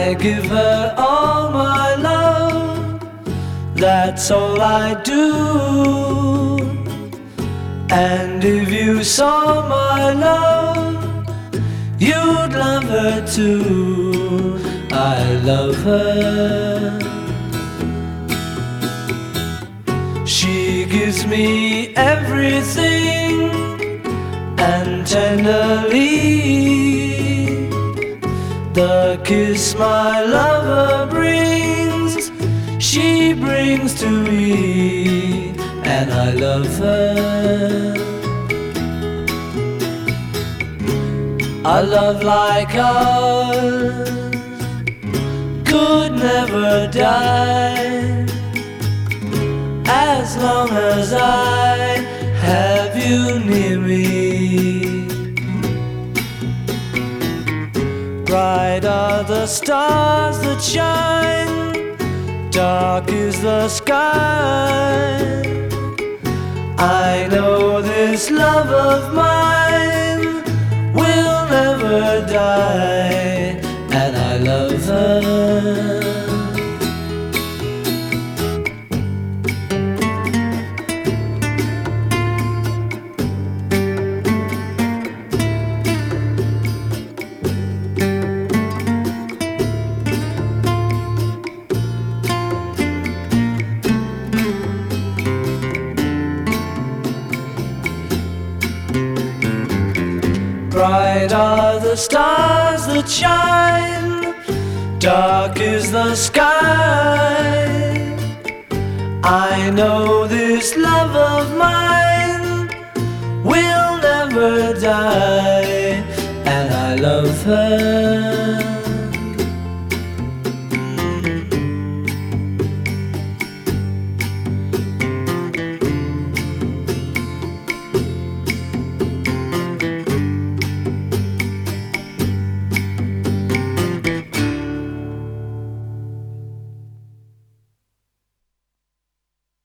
I give her all my love, that's all I do. And if you saw my love, you'd love her too. I love her. She gives me everything, and tenderly the kiss my lover brings, she brings to me, and I love her. A love like ours could never die, as long as I have you near me. Bright are the stars that shine, dark is the sky. I know this love of mine will never die, and I love her. Bright are the stars that shine, dark is the sky. I know this love of mine will never die, and I love her.